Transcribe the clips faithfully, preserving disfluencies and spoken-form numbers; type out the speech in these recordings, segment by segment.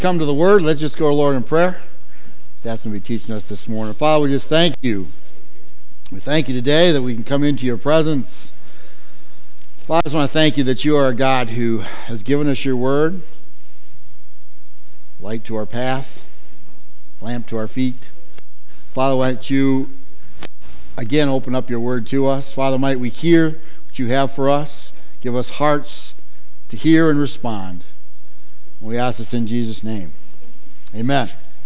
Come to the Word. Let's just go to the Lord in prayer. That's going to be teaching us this morning. Father, we just thank you. We thank you today that we can come into your presence. Father, I just want to thank you that you are a God who has given us your Word, light to our path, lamp to our feet. Father, why don't you again open up your Word to us. Father, might we hear what you have for us. Give us hearts to hear and respond. We ask this in Jesus' name. Amen.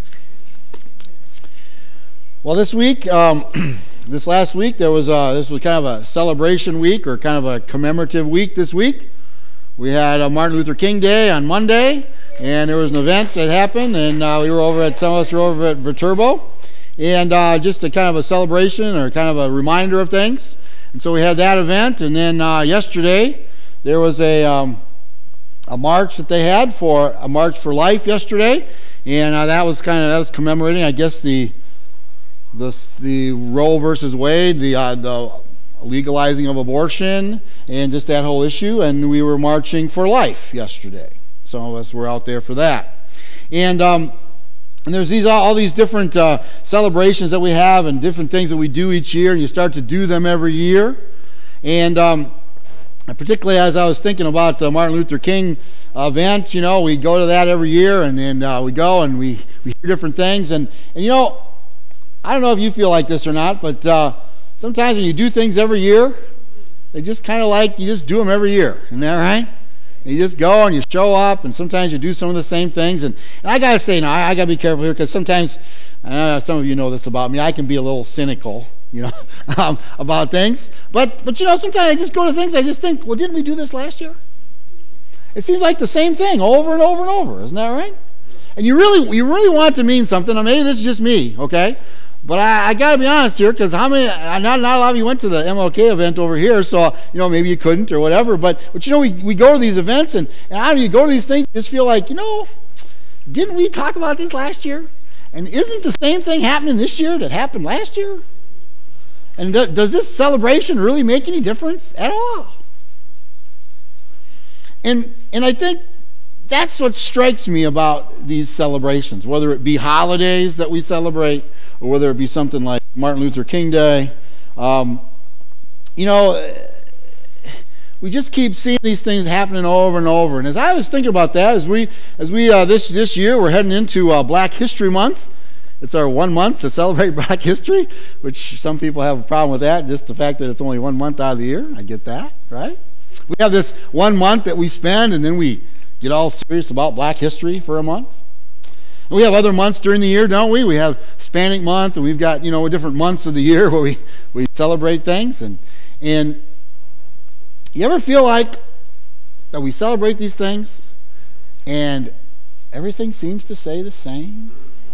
Well, this week, um, this last week, there was a, this was kind of a celebration week or kind of a commemorative week this week. We had a Martin Luther King Day on Monday, and there was an event that happened, and uh, we were over at, some of us were over at Viterbo, and uh, just a kind of a celebration or kind of a reminder of things. And so we had that event, and then uh, yesterday, there was a... Um, a march that they had for a March for Life yesterday, and uh, that was kind of that was commemorating, I guess, the the the Roe versus Wade, the uh, the legalizing of abortion, and just that whole issue. And we were marching for life yesterday. Some of us were out there for that, and um, and there's these all these different uh, celebrations that we have and different things that we do each year, and you start to do them every year, and. Um, And particularly as I was thinking about the Martin Luther King event, you know, we go to that every year, and then uh, we go and we, we hear different things. And, and, you know, I don't know if you feel like this or not, but uh, sometimes when you do things every year, they just kind of like, you just do them every year. Isn't that right? And you just go and you show up, and sometimes you do some of the same things. And, and I got to say, now, I, I got to be careful here, because sometimes, I know some of you know this about me, I can be a little cynical. You know, um, about things. But, but you know, sometimes I just go to things, I just think, well, didn't we do this last year? It seems like the same thing over and over and over. Isn't that right? And you really you really want it to mean something. I mean, maybe this is just me, okay? But I, I got to be honest here, because how many, not, not a lot of you went to the M L K event over here, so, you know, maybe you couldn't or whatever. But, but you know, we, we go to these events, and, and how do you go to these things, you just feel like, you know, didn't we talk about this last year? And isn't the same thing happening this year that happened last year? And th- does this celebration really make any difference at all? And and I think that's what strikes me about these celebrations, whether it be holidays that we celebrate or whether it be something like Martin Luther King Day. Um, you know, we just keep seeing these things happening over and over. And as I was thinking about that, as we as we uh, this this year we're heading into uh, Black History Month. It's our one month to celebrate Black history, which some people have a problem with that, just the fact that it's only one month out of the year. I get that, right? We have this one month that we spend, and then we get all serious about Black history for a month. And we have other months during the year, don't we? We have Hispanic month, and we've got, you know, different months of the year where we, we celebrate things. And, and you ever feel like that we celebrate these things, and everything seems to say the same?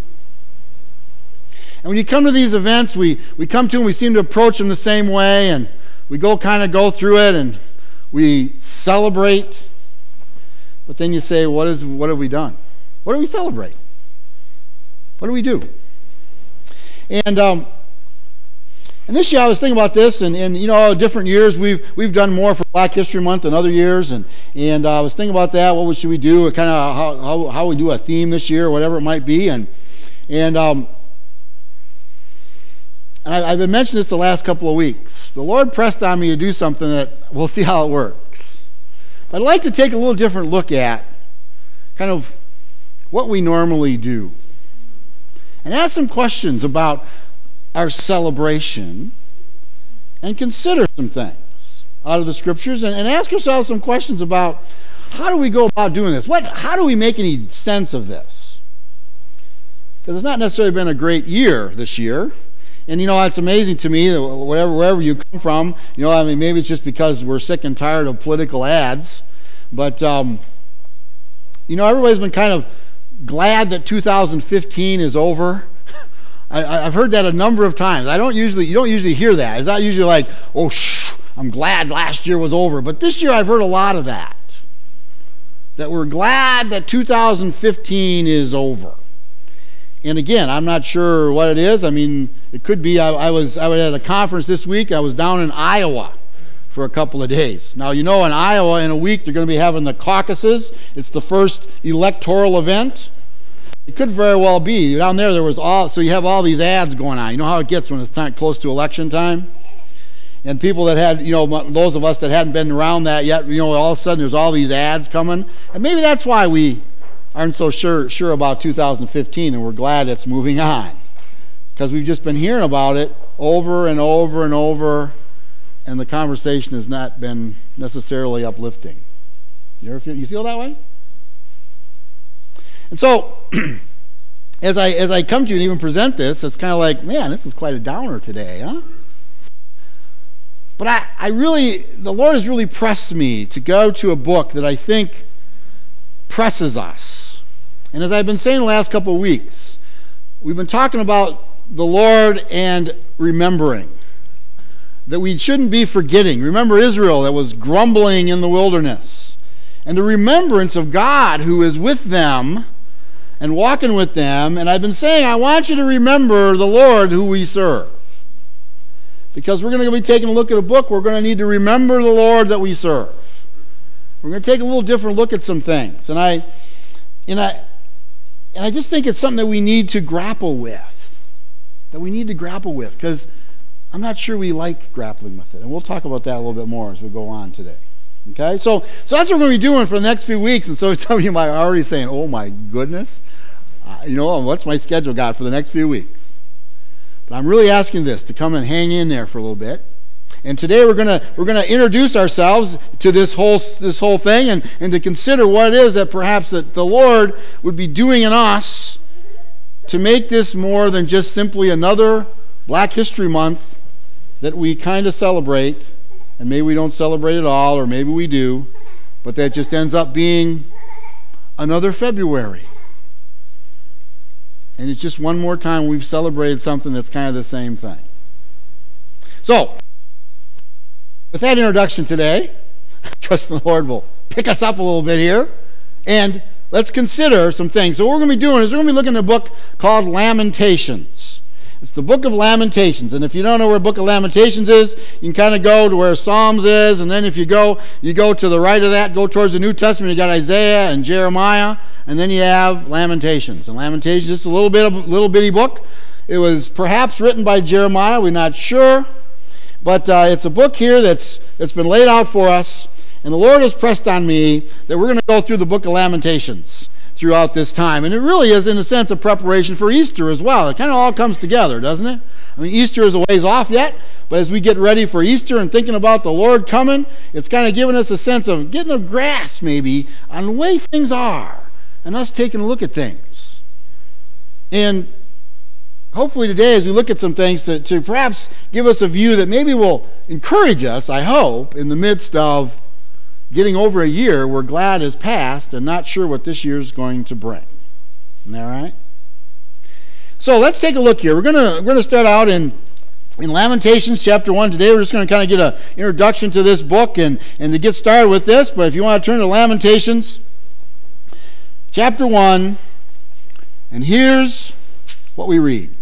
And when you come to these events, we, we come to them, we seem to approach them the same way, and we go kind of go through it, and we celebrate. But then you say, what is what have we done? What do we celebrate? What do we do? And um, and this year I was thinking about this, and, and you know, different years we've we've done more for Black History Month than other years, and and uh, I was thinking about that. What should we do? Kind of how, how how we do a theme this year, or whatever it might be, and and um. I've been mentioning this the last couple of weeks. The Lord pressed on me to do something that we'll see how it works. I'd like to take a little different look at kind of what we normally do and ask some questions about our celebration and consider some things out of the Scriptures and, and ask ourselves some questions about how do we go about doing this? What? How do we make any sense of this? Because it's not necessarily been a great year this year. And, you know, it's amazing to me that whatever, wherever you come from, you know, I mean, maybe it's just because we're sick and tired of political ads. But, um, you know, everybody's been kind of glad that two thousand fifteen is over. I, I've heard that a number of times. I don't usually, you don't usually hear that. It's not usually like, oh, shh, I'm glad last year was over. But this year I've heard a lot of that. That we're glad that two thousand fifteen is over. And again, I'm not sure what it is. I mean, it could be, I, I was I was at a conference this week. I was down in Iowa for a couple of days. Now, you know, in Iowa, in a week, they're going to be having the caucuses. It's the first electoral event It could very well be. Down there, there was all, so you have all these ads going on. You know how it gets when it's time, close to election time? And people that had, you know, those of us that hadn't been around that yet, you know, all of a sudden there's all these ads coming. And maybe that's why we aren't so sure sure about two thousand fifteen, and we're glad it's moving on. Because we've just been hearing about it over and over and over, and the conversation has not been necessarily uplifting. You ever feel, you feel that way? And so, as I as I come to you and even present this, it's kind of like, man, this is quite a downer today, huh? But I, I really, the Lord has really pressed me to go to a book that I think presses us. And as I've been saying the last couple of weeks, we've been talking about the Lord and remembering. That we shouldn't be forgetting. Remember Israel that was grumbling in the wilderness. And the remembrance of God who is with them and walking with them. And I've been saying, I want you to remember the Lord who we serve. Because we're going to be taking a look at a book, we're going to need to remember the Lord that we serve. We're going to take a little different look at some things. And I and I and I just think it's something that we need to grapple with. That we need to grapple with, because I'm not sure we like grappling with it. And we'll talk about that a little bit more as we go on today. Okay? So so that's what we're going to be doing for the next few weeks. And so some of you might already saying, oh my goodness, uh, you know, what's my schedule got for the next few weeks? But I'm really asking this to come and hang in there for a little bit. And today we're gonna we're gonna introduce ourselves to this whole this whole thing and, and to consider what it is that perhaps that the Lord would be doing in us to make this more than just simply another Black History Month that we kind of celebrate, and maybe we don't celebrate at all, or maybe we do, but that just ends up being another February. And it's just one more time we've celebrated something that's kind of the same thing. So, with that introduction today, I trust the Lord will pick us up a little bit here, and let's consider some things. So what we're going to be doing is we're going to be looking at a book called Lamentations. It's the book of Lamentations, and if you don't know where the book of Lamentations is, you can kind of go to where Psalms is, and then if you go you go to the right of that, go towards the New Testament, you got Isaiah and Jeremiah, and then you have Lamentations. And Lamentations is just a little bit of little bitty book. It was perhaps written by Jeremiah, we're not sure, but uh, it's a book here that's that's been laid out for us, and the Lord has pressed on me that we're going to go through the book of Lamentations throughout this time. And it really is, in a sense, a preparation for Easter as well. It kind of all comes together, doesn't it? I mean, Easter is a ways off yet, but as we get ready for Easter and thinking about the Lord coming, it's kind of giving us a sense of getting a grasp, maybe, on the way things are, and us taking a look at things. And hopefully today, as we look at some things, to, to perhaps give us a view that maybe will encourage us, I hope, in the midst of getting over a year we're glad has passed and not sure what this year's going to bring. Isn't that right? So let's take a look here. We're gonna we're gonna start out in in Lamentations chapter one today. We're just gonna kind of get an introduction to this book and, and to get started with this, but if you want to turn to Lamentations chapter one, and here's what we read.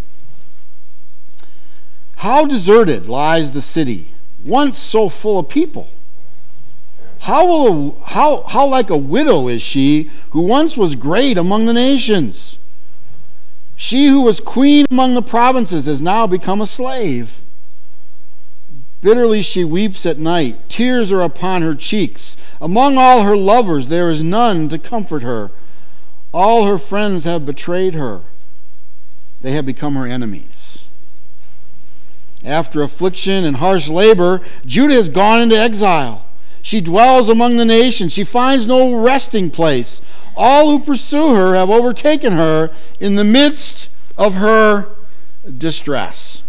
How deserted lies the city, once so full of people. How, will a, how, how like a widow is she, who once was great among the nations. She who was queen among the provinces has now become a slave. Bitterly she weeps at night. Tears are upon her cheeks. Among all her lovers there is none to comfort her. All her friends have betrayed her. They have become her enemies. After affliction and harsh labor, Judah has gone into exile. She dwells among the nations. She finds no resting place. All who pursue her have overtaken her in the midst of her distress.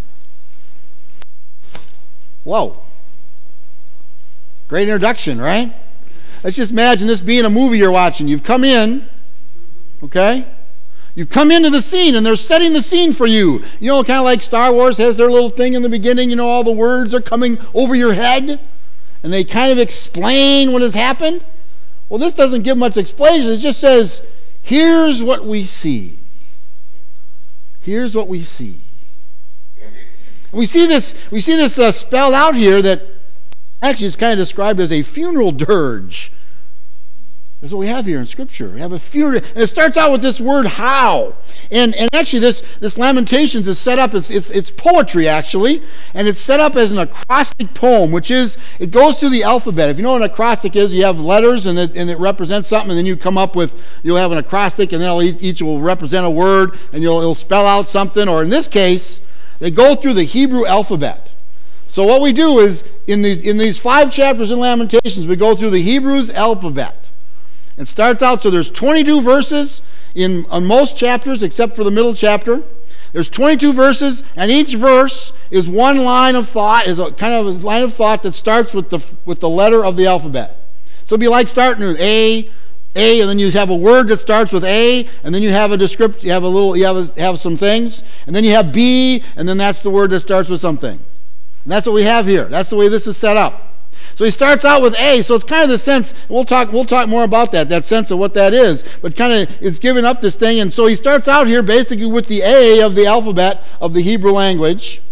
Whoa. Great introduction, right? Let's just imagine this being a movie you're watching. You've come in, okay? You've come into the scene, and they're setting the scene for you. You know, kind of like Star Wars has their little thing in the beginning. You know, all the words are coming over your head. And they kind of explain what has happened. Well, this doesn't give much explanation. It just says, here's what we see. Here's what we see. We see this, we see this uh, spelled out here that actually is kind of described as a funeral dirge. That's what we have here in Scripture. We have a funeral, and it starts out with this word "how," and and actually this this Lamentations is set up. It's it's it's poetry actually, and it's set up as an acrostic poem, which is it goes through the alphabet. If you know what an acrostic is, you have letters, and it and it represents something, and then you come up with you'll have an acrostic, and then each will represent a word, and you'll it'll spell out something. Or in this case, they go through the Hebrew alphabet. So what we do is in these in these five chapters in Lamentations, we go through the Hebrew's alphabet. It starts out, so there's twenty-two verses in, in most chapters except for the middle chapter. There's twenty-two verses, and each verse is one line of thought, is a kind of a line of thought that starts with the with the letter of the alphabet. So it'd be like starting with A, A, and then you have a word that starts with A, and then you have a description, you have a little, you have a, have some things, and then you have B, and then that's the word that starts with something. And that's what we have here. That's the way this is set up. So he starts out with A, so it's kind of the sense, we'll talk we'll talk more about that, that sense of what that is, but kind of it's giving up this thing, and so he starts out here basically with the A of the alphabet of the Hebrew language,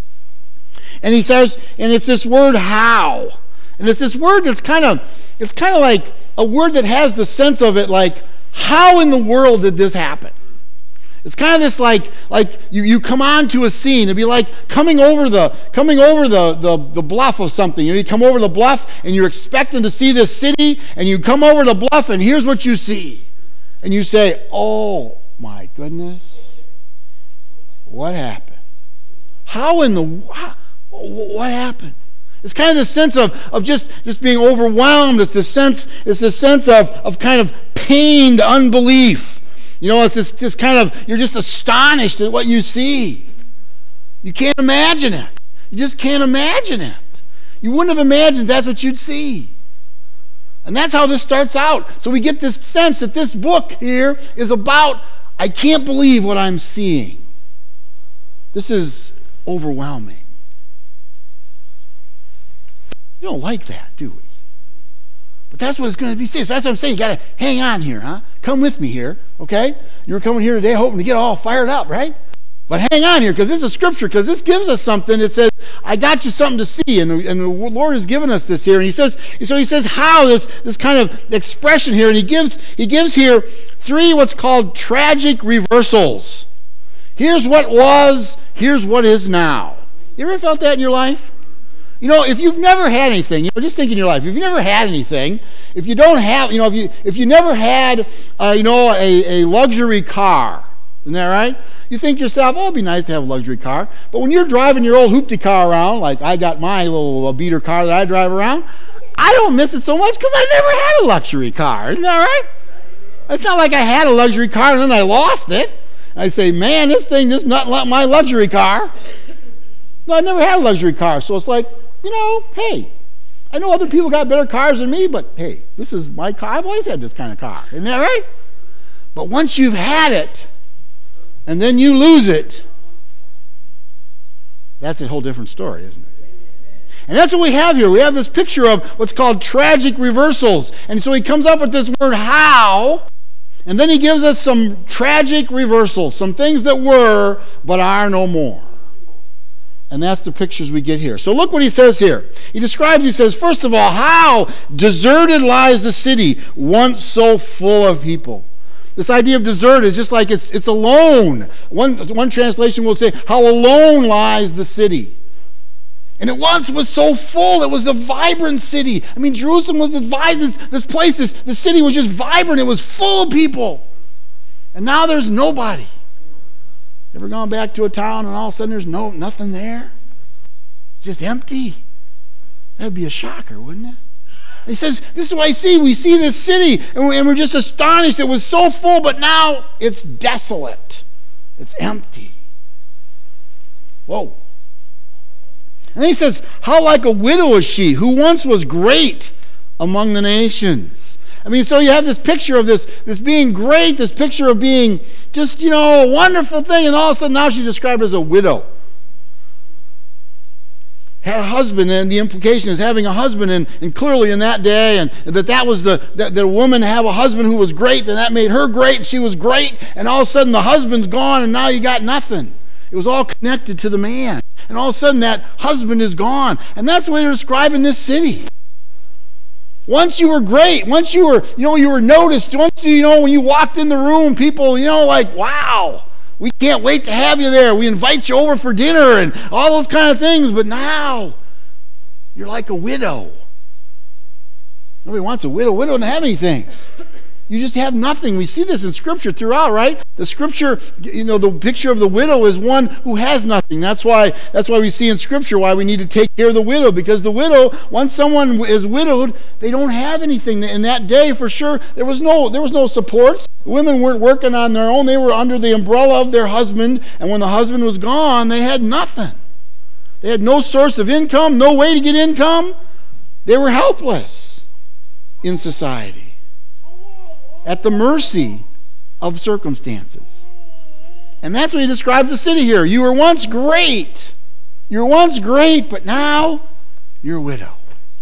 and he says, and it's this word how, and it's this word that's kind of, it's kind of like a word that has the sense of it like, how in the world did this happen? It's kind of this like like you, you come onto a scene. It'd be like coming over the coming over the, the, the bluff of something. You know, you come over the bluff and you're expecting to see this city, and you come over the bluff and here's what you see. And you say, "Oh my goodness. What happened? How in the how, what happened?" It's kind of the sense of, of just, just being overwhelmed. It's the sense it's the sense of, of kind of pained unbelief. You know, it's this, this kind of, you're just astonished at what you see. You can't imagine it. You just can't imagine it. You wouldn't have imagined that's what you'd see. And that's how this starts out. So we get this sense that this book here is about, I can't believe what I'm seeing. This is overwhelming. We don't like that, do we? But that's what it's going to be. So that's what I'm saying. You got to hang on here, huh? Come with me here, okay? You were coming here today hoping to get all fired up, right? But hang on here, because this is Scripture, because this gives us something that says, I got you something to see, and, and the Lord has given us this here. And he says, so he says how, this, this kind of expression here, and he gives, he gives here three what's called tragic reversals. Here's what was, here's what is now. You ever felt that in your life? You know, if you've never had anything, you know, just think in your life, if you've never had anything, if you don't have, you know, if you if you never had, uh, you know, a, a luxury car, isn't that right? You think to yourself, oh, it'd be nice to have a luxury car. But when you're driving your old hoopty car around, like I got my little uh, beater car that I drive around, I don't miss it so much because I never had a luxury car. Isn't that right? It's not like I had a luxury car and then I lost it. I say, man, this thing is not like my luxury car. No, I never had a luxury car. So it's like, you know, hey, I know other people got better cars than me, but hey, this is my car. I've always had this kind of car. Isn't that right? But once you've had it, and then you lose it, that's a whole different story, isn't it? And that's what we have here. We have this picture of what's called tragic reversals. And so he comes up with this word how, and then he gives us some tragic reversals, some things that were but are no more. And that's the pictures we get here. So look what he says here. He describes, he says, first of all, how deserted lies the city, once so full of people. This idea of desert is just like it's it's alone. One, one translation will say, how alone lies the city. And it once was so full. It was a vibrant city. I mean, Jerusalem was this, this, this place, this, the city was just vibrant. It was full of people. And now there's nobody. Ever gone back to a town and all of a sudden there's no nothing there? Just empty. That'd be a shocker, wouldn't it? He says, this is what I see. We see this city and we're just astonished. It was so full, but now it's desolate. It's empty. Whoa. And then he says, how like a widow is she, who once was great among the nations. I mean, so you have this picture of this, this being great, this picture of being just, you know, a wonderful thing, and all of a sudden now she's described as a widow. Had a husband, and the implication is having a husband, and, and clearly in that day, and that that was the, that the woman have a husband who was great, and that made her great, and she was great, and all of a sudden the husband's gone, and now you got nothing. It was all connected to the man. And all of a sudden that husband is gone. And that's the way they're describing this city. Once you were great. Once you were, you know, you were noticed. Once you, you know, when you walked in the room, people, you know, like, wow, we can't wait to have you there. We invite you over for dinner and all those kind of things. But now, you're like a widow. Nobody wants a widow. Widow doesn't have anything. You just have nothing. We see this in Scripture throughout, right? The Scripture, you know, the picture of the widow is one who has nothing. That's why that's why we see in Scripture why we need to take care of the widow, because the widow, once someone is widowed, they don't have anything. In that day, for sure, there was no there was no support. Women weren't working on their own. They were under the umbrella of their husband, and when the husband was gone, they had nothing. They had no source of income, no way to get income. They were helpless in society, at the mercy of circumstances. And that's what he describes the city here. You were once great. You were once great, but now you're a widow.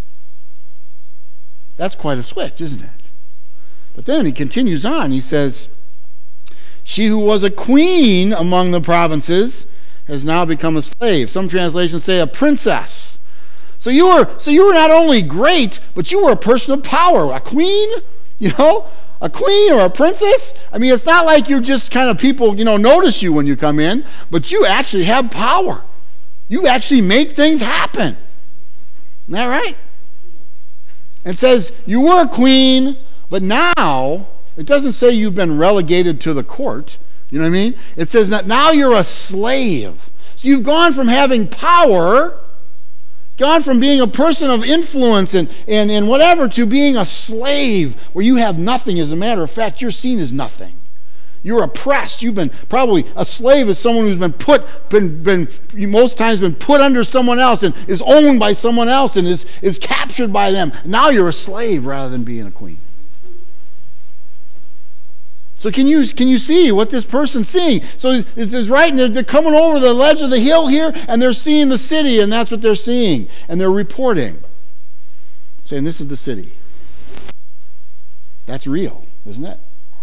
That's quite a switch, isn't it? But then he continues on. He says, she who was a queen among the provinces has now become a slave. Some translations say a princess. So you were so you were not only great, but you were a person of power. A queen, you know? A queen or a princess? I mean, it's not like you're just kind of people, you know, notice you when you come in, but you actually have power. You actually make things happen. Isn't that right? It says you were a queen, but now, it doesn't say you've been relegated to the court. You know what I mean? It says that now you're a slave. So you've gone from having power, gone from being a person of influence and, and, and whatever, to being a slave where you have nothing. As a matter of fact, you're seen as nothing. You're oppressed. You've been probably a slave is someone who's been put, been, been most times been put under someone else and is owned by someone else and is, is captured by them. Now you're a slave rather than being a queen. So can you can you see what this person's seeing? So it's right, and they're, they're coming over the ledge of the hill here, and they're seeing the city, and that's what they're seeing. And they're reporting, saying, this is the city. That's real, isn't it?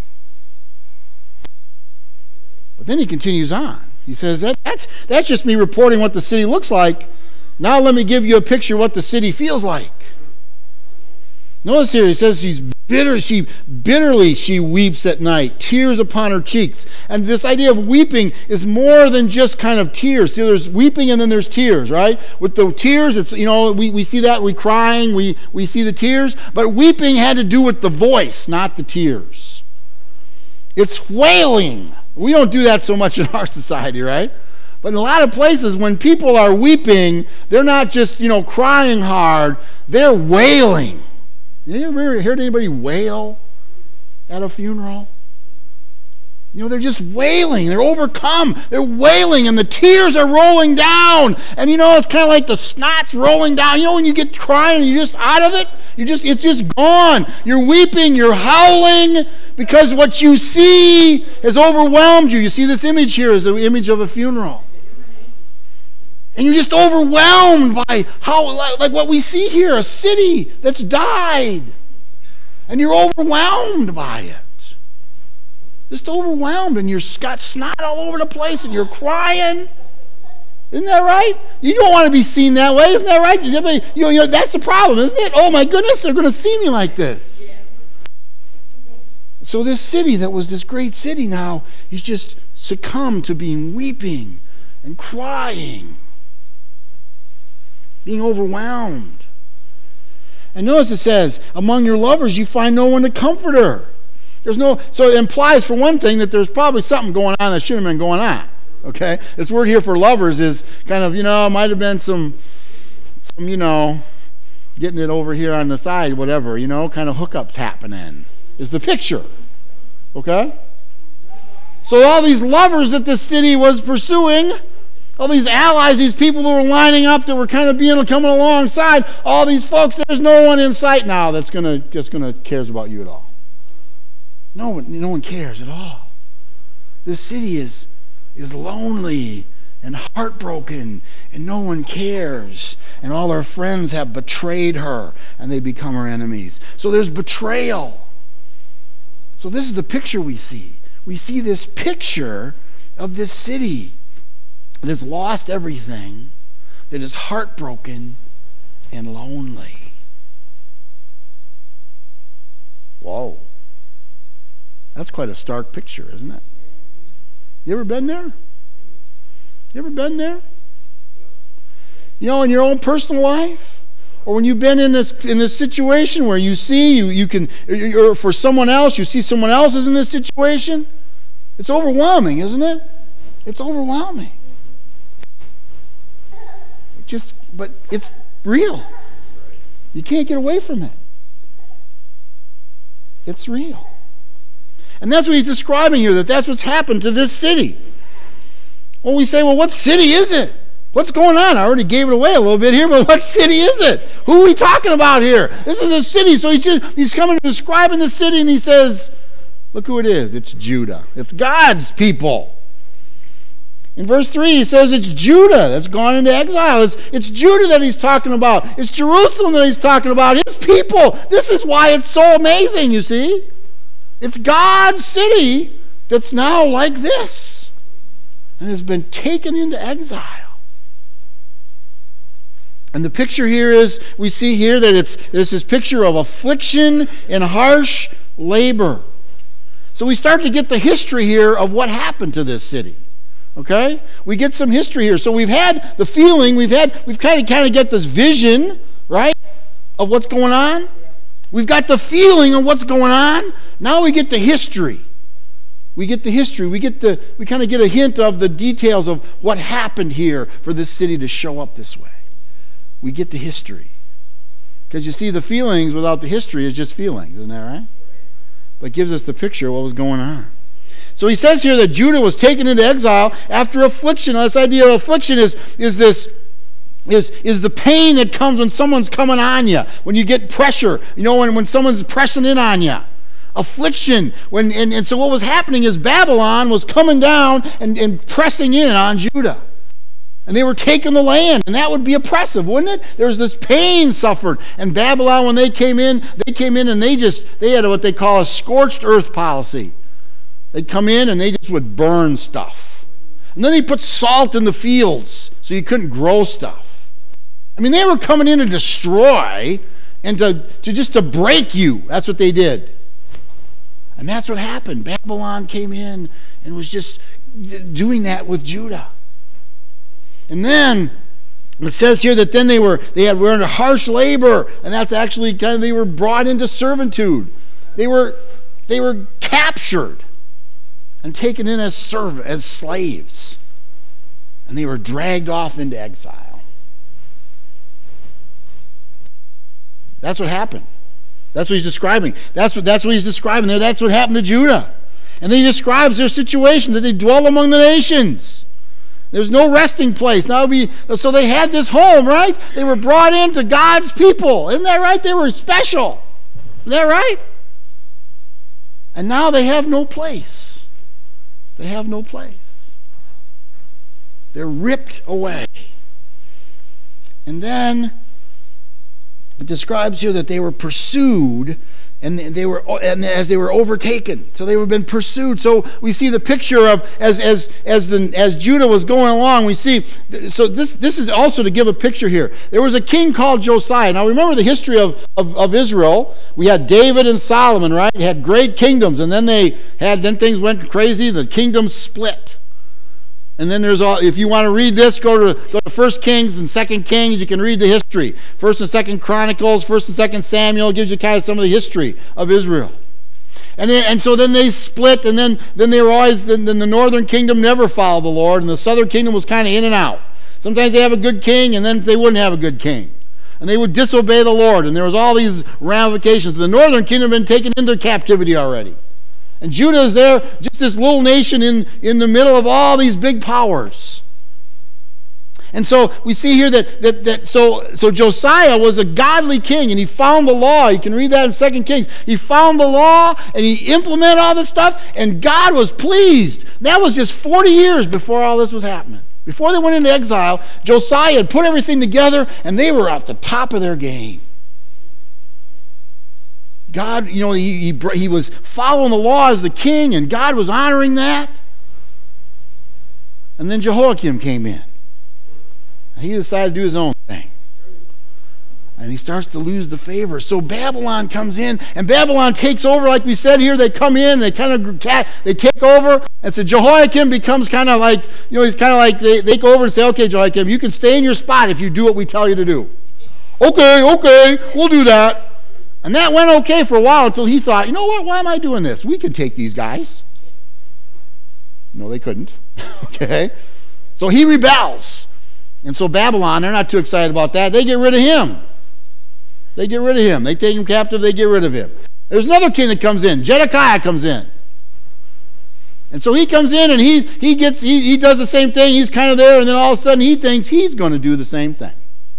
But then he continues on. He says, that, that's, that's just me reporting what the city looks like. Now let me give you a picture of what the city feels like. Notice here, he says she's bitter, she bitterly she weeps at night, tears upon her cheeks. And this idea of weeping is more than just kind of tears. See, there's weeping and then there's tears, right? With the tears, it's, you know, we, we see that, we crying, we, we see the tears, but weeping had to do with the voice, not the tears. It's wailing. We don't do that so much in our society, right? But in a lot of places, when people are weeping, they're not just, you know, crying hard, they're wailing. You ever heard anybody wail at a funeral? You know, they're just wailing. They're overcome. They're wailing, and the tears are rolling down. And you know, it's kind of like the snot's rolling down. You know, when you get crying and you're just out of it, you just it's just gone. You're weeping. You're howling because what you see has overwhelmed you. You see, this image here is the image of a funeral. And you're just overwhelmed by how, like, like what we see here, a city that's died. And you're overwhelmed by it. Just overwhelmed, and you've got snot all over the place, and you're crying. Isn't that right? You don't want to be seen that way, isn't that right? You know, you know, that's the problem, isn't it? Oh my goodness, they're going to see me like this. So this city that was this great city now, he's just succumbed to being weeping and crying. Being overwhelmed. And notice it says, among your lovers you find no one to comfort her. There's no, so it implies for one thing that there's probably something going on that shouldn't have been going on. Okay? This word here for lovers is kind of, you know, might have been some, some, you know, getting it over here on the side, whatever, you know, kind of hookups happening, is the picture. Okay? So all these lovers that this city was pursuing, all these allies, these people that were lining up, that were kind of being coming alongside, all these folks, there's no one in sight now that's gonna just gonna cares about you at all. No one, no one cares at all. This city is is lonely and heartbroken, and no one cares. And all her friends have betrayed her, and they become her enemies. So there's betrayal. So this is the picture we see. We see this picture of this city that has lost everything, that is heartbroken and lonely. Whoa. That's quite a stark picture, isn't it? You ever been there? You ever been there? You know, in your own personal life? Or when you've been in this in this situation where you see, you, you can, or for someone else, you see someone else is in this situation? It's overwhelming, isn't it? It's overwhelming. Just, but it's real. You can't get away from it. It's real. And that's what he's describing here, that that's what's happened to this city. Well, we say, well, what city is it? What's going on? I already gave it away a little bit here, but what city is it? Who are we talking about here? This is a city. So he's, just, he's coming and describing the city, and he says, look who it is. It's Judah. It's God's people. In verse three, he says it's Judah that's gone into exile. It's, it's Judah that he's talking about. It's Jerusalem that he's talking about. His people. This is why it's so amazing, you see. It's God's city that's now like this and has been taken into exile. And the picture here is, we see here that it's there's this picture of affliction and harsh labor. So we start to get the history here of what happened to this city. Okay? We get some history here. So we've had the feeling, we've had, we've kind of kind of get this vision, right, of what's going on. We've got the feeling of what's going on. Now we get the history. We get the history. We get the we kind of get a hint of the details of what happened here for this city to show up this way. We get the history. Because you see, the feelings without the history is just feelings, isn't that right? But it gives us the picture of what was going on. So he says here that Judah was taken into exile after affliction. Now, this idea of affliction is, is this is, is the pain that comes when someone's coming on you, when you get pressure, you know, when, when someone's pressing in on you. Affliction. When and, and so what was happening is Babylon was coming down and, and pressing in on Judah. And they were taking the land, and that would be oppressive, wouldn't it? There was this pain suffered. And Babylon, when they came in, they came in and they just, they had what they call a scorched earth policy. They'd come in and they just would burn stuff. And then they put salt in the fields so you couldn't grow stuff. I mean, they were coming in to destroy and to, to just to break you. That's what they did. And that's what happened. Babylon came in and was just doing that with Judah. And then it says here that then they were they had were under harsh labor, and that's actually kind of they were brought into servitude. They were they were captured and taken in as serv as slaves, and they were dragged off into exile. That's what happened. That's what he's describing. That's what that's what he's describing there. That's what happened to Judah. And then he describes their situation, that they dwell among the nations. There's no resting place. Now be so they had this home, right? They were brought into God's people. Isn't that right? They were special. Isn't that right? And now they have no place. They have no place. They're ripped away. And then it describes here that they were pursued, and they were, and as they were overtaken, so they were been pursued. So we see the picture of as as as the as Judah was going along. We see so this this is also to give a picture here. There was a king called Josiah. Now remember the history of of, of Israel. We had David and Solomon, right? They had great kingdoms, and then they had then things went crazy. The kingdoms split. And then there's all. If you want to read this, go to go to First Kings and Second Kings. You can read the history. First and Second Chronicles, First and Second Samuel gives you kind of some of the history of Israel. And then, and so then they split, and then then they were always. Then, then the northern kingdom never followed the Lord, and the southern kingdom was kind of in and out. Sometimes they have a good king, and then they wouldn't have a good king, and they would disobey the Lord. And there was all these ramifications. The northern kingdom had been taken into captivity already. And Judah is there, just this little nation in, in the middle of all these big powers. And so we see here that, that, that so, so Josiah was a godly king, and he found the law. You can read that in Second Kings. He found the law, and he implemented all this stuff, and God was pleased. That was just forty years before all this was happening. Before they went into exile, Josiah had put everything together, and they were at the top of their game. God, you know, he, he, he was following the law as the king, and God was honoring that. And then Jehoiakim came in. He decided to do his own thing. And he starts to lose the favor. So Babylon comes in, and Babylon takes over, like we said here. They come in, they kind of they take over, and so Jehoiakim becomes kind of like, you know, he's kind of like, they, they go over and say, okay, Jehoiakim, you can stay in your spot if you do what we tell you to do. Okay, okay, we'll do that. And that went okay for a while until he thought, you know what, why am I doing this? We can take these guys. No, they couldn't. Okay? So he rebels. And so Babylon, they're not too excited about that. They get rid of him. They get rid of him. They take him captive, they get rid of him. There's another king that comes in. Zedekiah comes in. And so he comes in and he he gets he, he does the same thing. He's kind of there, and then all of a sudden he thinks he's going to do the same thing.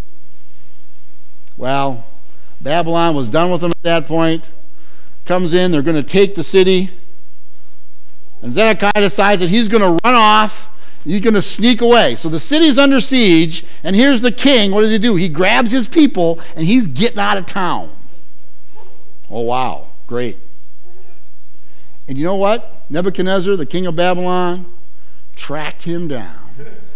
Well, Babylon was done with him at that point. Comes in, they're going to take the city. And Zedekiah decides that he's going to run off. He's going to sneak away. So the city's under siege, and here's the king. What does he do? He grabs his people, and he's getting out of town. Oh, wow. Great. And you know what? Nebuchadnezzar, the king of Babylon, tracked him down.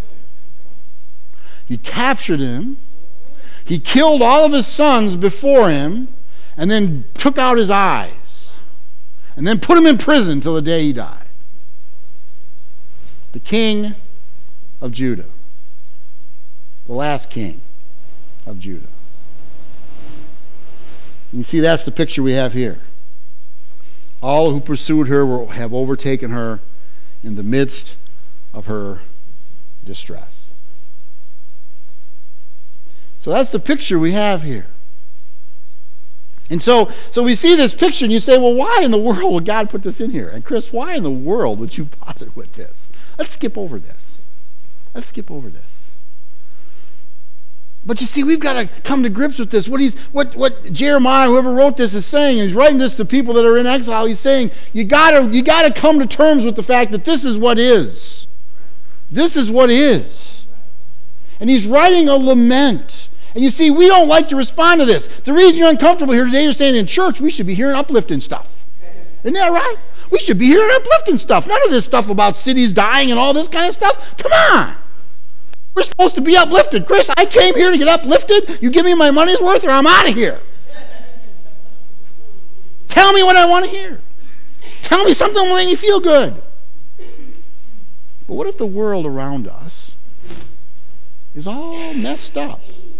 He captured him. He killed all of his sons before him, and then took out his eyes, and then put him in prison till the day he died. The king of Judah. The last king of Judah. You see, that's the picture we have here. All who pursued her will have overtaken her in the midst of her distress. So that's the picture we have here. And so, so we see this picture and you say, well, why in the world would God put this in here? And Chris, why in the world would you bother with this? Let's skip over this. Let's skip over this. But you see, we've got to come to grips with this. What he's, what, what Jeremiah, whoever wrote this, is saying, and he's writing this to people that are in exile. He's saying, you gotta, you gotta come to terms with the fact that this is what is. This is what is. And he's writing a lament. And you see, we don't like to respond to this. The reason you're uncomfortable here today, you're saying in church, we should be hearing uplifting stuff. Isn't that right? We should be hearing uplifting stuff. None of this stuff about cities dying and all this kind of stuff. Come on. We're supposed to be uplifted. Chris, I came here to get uplifted. You give me my money's worth or I'm out of here. Tell me what I want to hear. Tell me something that will make me feel good. But what if the world around us is all messed up?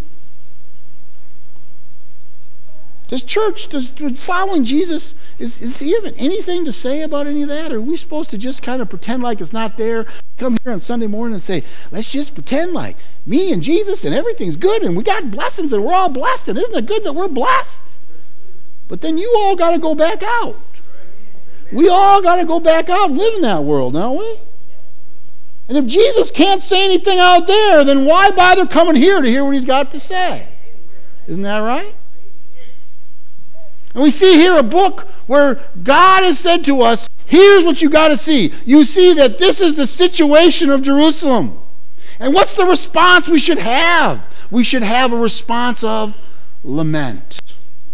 Does church, does following Jesus, is, is he even anything to say about any of that? Or are we supposed to just kind of pretend like it's not there? Come here on Sunday morning and say, let's just pretend like me and Jesus and everything's good and we got blessings and we're all blessed. And isn't it good that we're blessed? But then you all got to go back out. We all got to go back out and live in that world, don't we? And if Jesus can't say anything out there, then why bother coming here to hear what he's got to say? Isn't that right? And we see here a book where God has said to us, here's what you got to see. You see that this is the situation of Jerusalem. And what's the response we should have? We should have a response of lament.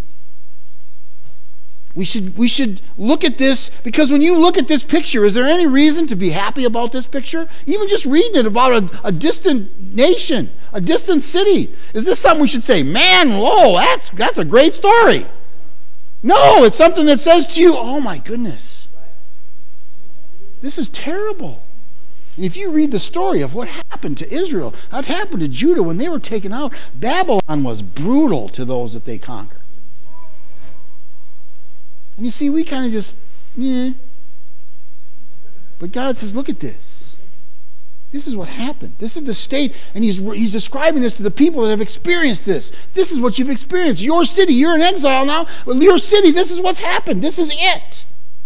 We should, we should look at this, because when you look at this picture, is there any reason to be happy about this picture? Even just reading it about a, a distant nation, a distant city. Is this something we should say, man, whoa, that's, that's a great story? No, it's something that says to you, oh my goodness, this is terrible. And if you read the story of what happened to Israel, what happened to Judah when they were taken out, Babylon was brutal to those that they conquered. And you see, we kind of just, yeah. But God says, look at this. This is what happened. This is the state, and he's, he's describing this to the people that have experienced this. This is what you've experienced. Your city, you're in exile now. Well, your city, this is what's happened. This is it.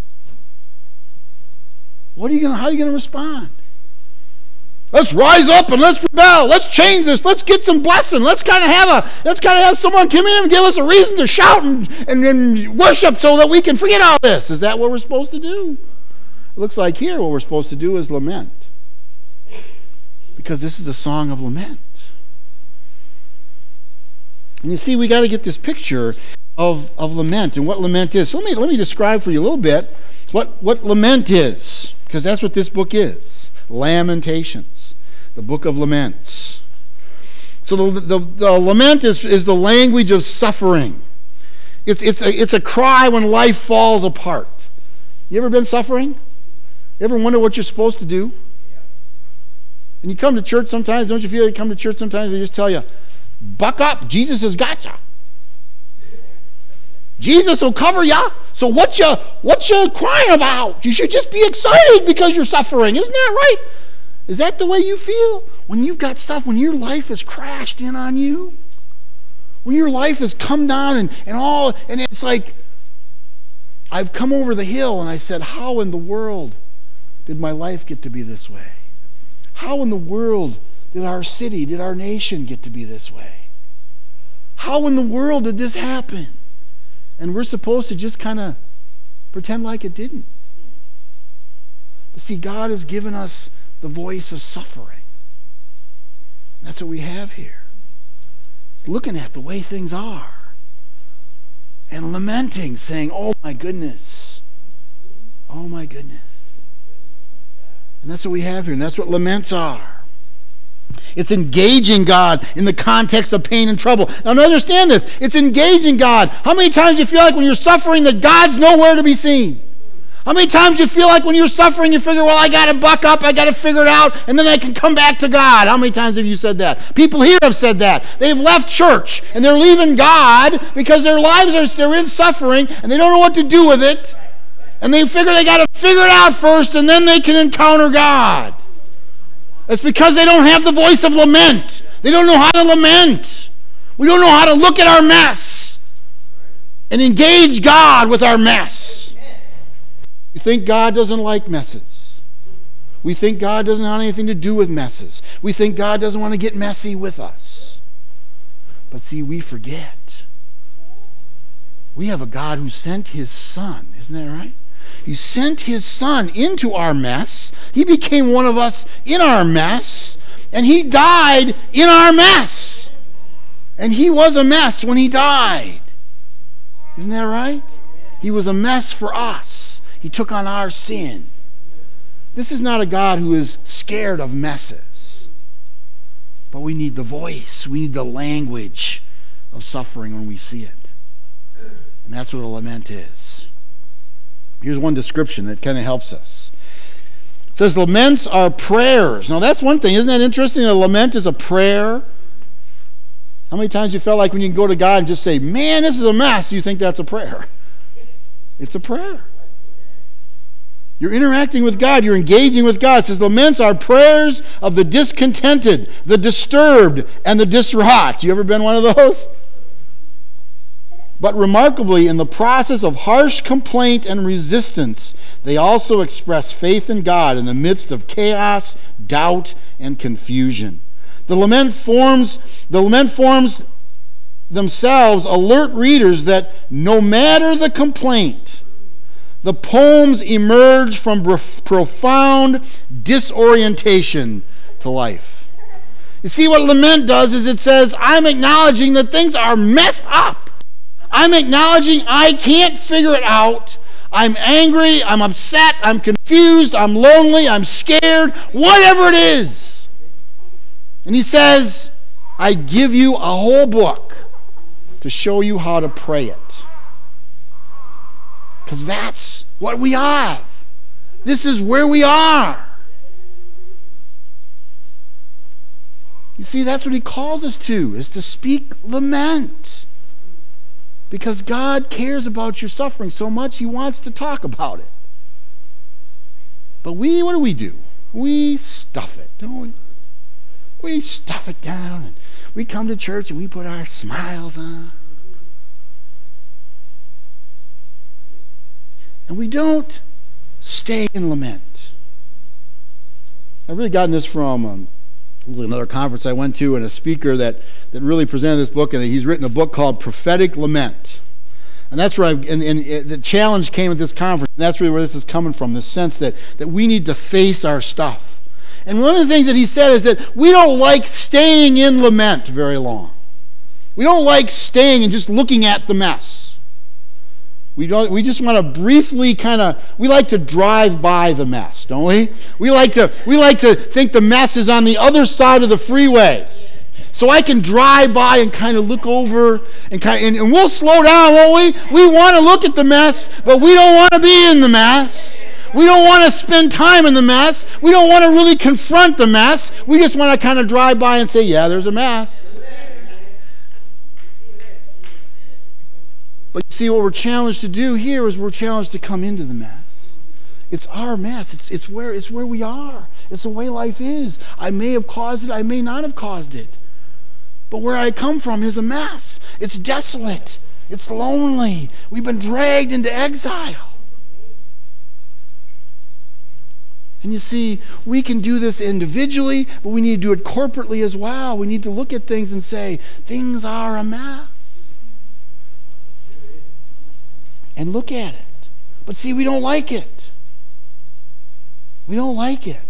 What are you going? How are you going to respond? Let's rise up and let's rebel. Let's change this. Let's get some blessing. Let's kind of have a. Let's kind of have someone come in and give us a reason to shout and, and, and worship so that we can forget all this. Is that what we're supposed to do? It looks like here what we're supposed to do is lament. Because this is a song of lament. And you see, we got to get this picture of, of lament and what lament is. So let me let me describe for you a little bit what, what lament is. Because that's what this book is. Lamentations. The book of laments. So the, the, the lament is, is the language of suffering. It's, it's, a, it's a cry when life falls apart. You ever been suffering? You ever wonder what you're supposed to do? And you come to church sometimes, don't you feel you come to church sometimes, they just tell you, buck up, Jesus has got you. Jesus will cover you. So what you what you crying about? You should just be excited because you're suffering. Isn't that right? Is that the way you feel? When you've got stuff, when your life has crashed in on you? When your life has come down and, and all, and it's like, I've come over the hill and I said, how in the world did my life get to be this way? How in the world did our city, did our nation get to be this way? How in the world did this happen? And we're supposed to just kind of pretend like it didn't. But see, God has given us the voice of suffering. That's what we have here. Looking at the way things are. And lamenting, saying, oh my goodness. Oh my goodness. And that's what we have here. And that's what laments are. It's engaging God in the context of pain and trouble. Now understand this. It's engaging God. How many times do you feel like when you're suffering that God's nowhere to be seen? How many times do you feel like when you're suffering you figure, well, I got to buck up, I got to figure it out, and then I can come back to God? How many times have you said that? People here have said that. They've left church, and they're leaving God because their lives are they're in suffering, and they don't know what to do with it. And they figure they got to figure it out first, and then they can encounter God. It's because they don't have the voice of lament. They don't know how to lament. We don't know how to look at our mess and engage God with our mess. We think God doesn't like messes. We think God doesn't have anything to do with messes. We think God doesn't want to get messy with us. But see, we forget. We have a God who sent His Son. Isn't that right? He sent His Son into our mess. He became one of us in our mess. And He died in our mess. And He was a mess when He died. Isn't that right? He was a mess for us. He took on our sin. This is not a God who is scared of messes. But we need the voice. We need the language of suffering when we see it. And that's what a lament is. Here's one description that kind of helps us. It says laments are prayers. Now that's one thing. Isn't that interesting? A lament is a prayer. How many times you felt like when you can go to God and just say, man, this is a mess, you think that's a prayer? It's a prayer. You're interacting with God. You're engaging with God. It says laments are prayers of the discontented, the disturbed, and the distraught. You ever been one of those? But remarkably, in the process of harsh complaint and resistance, they also express faith in God in the midst of chaos, doubt, and confusion. The lament forms, the lament forms themselves alert readers that no matter the complaint, the poems emerge from profound disorientation to life. You see, what lament does is it says, I'm acknowledging that things are messed up. I'm acknowledging I can't figure it out. I'm angry, I'm upset, I'm confused, I'm lonely, I'm scared, whatever it is. And he says, I give you a whole book to show you how to pray it. Because that's what we have. This is where we are. You see, that's what he calls us to, is to speak lament. Because God cares about your suffering so much, He wants to talk about it. But we, what do we do? We stuff it, don't we? We stuff it down, and we come to church and we put our smiles on. And we don't stay in lament. I've really gotten this from um, another conference I went to, and a speaker that, that really presented this book, and he's written a book called Prophetic Lament. And that's where I've, and, and the challenge came at this conference, and that's really where this is coming from, this sense that, that we need to face our stuff. And one of the things that he said is that we don't like staying in lament very long. We don't like staying and just looking at the mess. We don't. We just want to briefly kind of. We like to drive by the mess, don't we? We like to. We like to think the mess is on the other side of the freeway. So I can drive by and kind of look over, and kind of, and, and we'll slow down, won't we? We want to look at the mess, but we don't want to be in the mess. We don't want to spend time in the mess. We don't want to really confront the mess. We just want to kind of drive by and say, yeah, there's a mess. But you see, what we're challenged to do here is we're challenged to come into the mess. It's our mess. It's, it's, where, it's where we are. It's the way life is. I may have caused it. I may not have caused it. But where I come from is a mess. It's desolate. It's lonely. We've been dragged into exile. And you see, we can do this individually, but we need to do it corporately as well. We need to look at things and say, things are a mess. And look at it. But see, we don't like it. We don't like it.